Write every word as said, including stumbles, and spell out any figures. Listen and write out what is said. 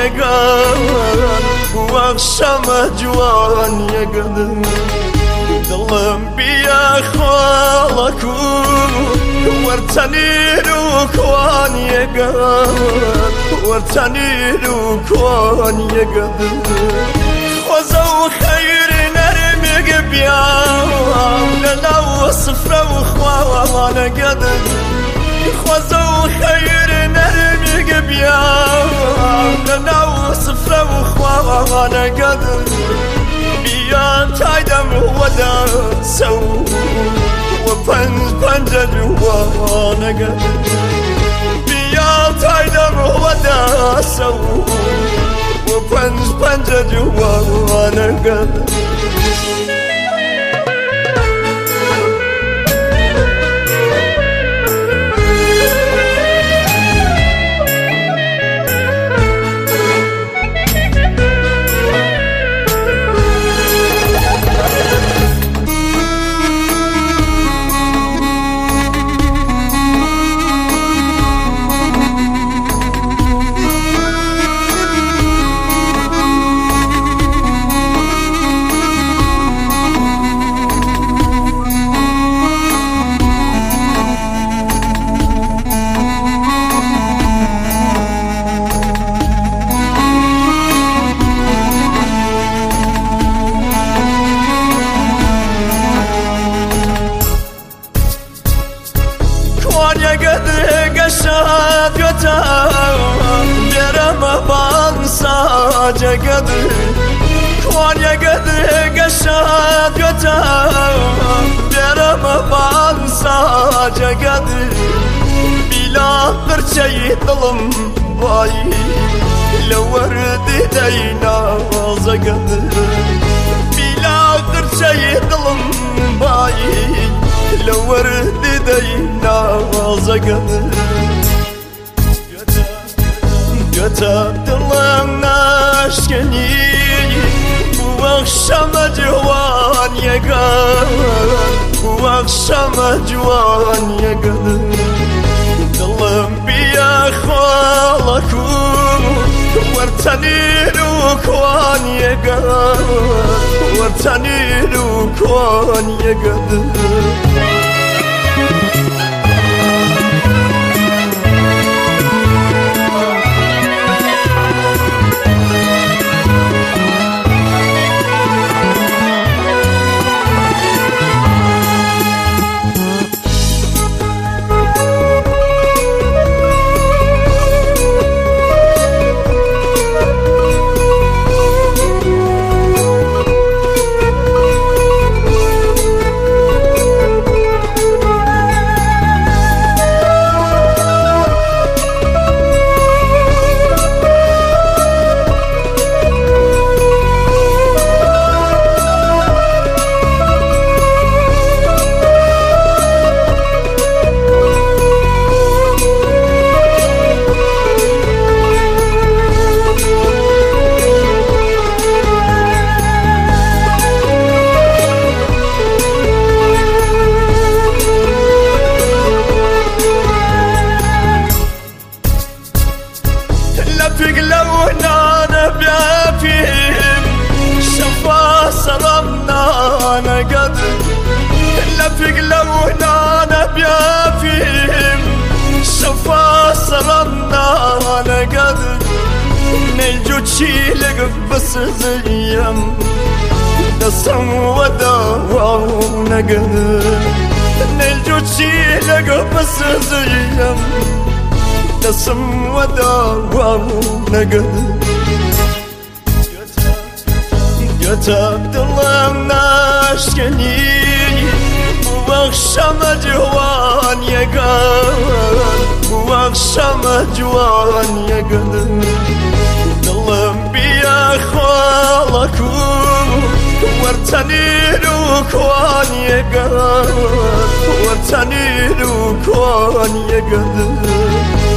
يقان واخشم جوان يقان ظلم بيا خالك ورتني لوكوان يقان ورتني لوكوان يقان خوزو خير نرمي قبيان لو صفر وخوان قدر خوزو خير نرمي قبيان لو صفر وخوان قدر بيا تايدم ودا سو وبنج بنج جوانا قدر بيا تايدم ودا سو وبنج بنج جوانا قدر قشاد يوتا درم بانسا جقدر كون يقدر قشاد يوتا درم بانسا جقدر بلا قرشي ظلم باي لو ورد دينا زقدر بلا قرشي ظلم باي لو ورد دينا زقدر كتبت الله ناشكني واخشم جوان يقان واخشم جوان يقان ظلم بيا خالك ورتني لوكوان يقان ورتني لوكوان يقان أنا قدر لفق لو أنا بيا فيهم شفا صرنا أنا قدر نيجو تشيلك بس زيهم نصم وداونا قدر نيجو تشيلك بس زيهم نصم وداونا قدر كتبت الله ناشكني واخشم جوان يقان واخشم جوان يقان ظلم بيا خالك ورتني لوكوان يقان ورتني لوكوان يقان